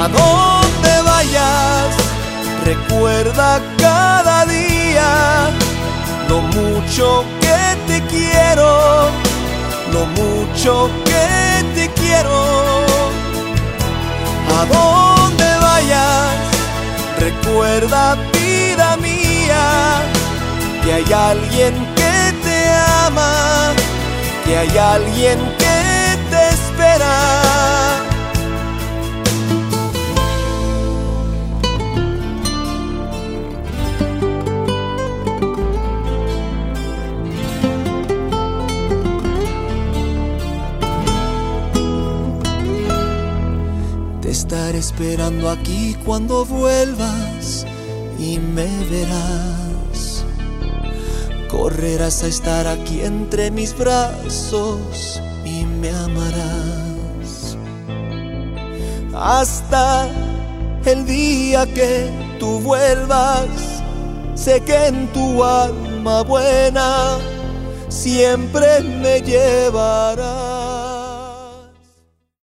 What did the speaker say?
A donde vayas, recuerda cada día lo mucho que te quiero, lo mucho que te quiero. A donde vayas, recuerda, vida mía, que hay alguien que te ama, que hay alguien que te espera. Te estaré esperando aquí cuando vuelvas y me verás. Correrás a estar aquí entre mis brazos y me amarás. Hasta el día que tú vuelvas, sé que en tu alma buena siempre me llevarás.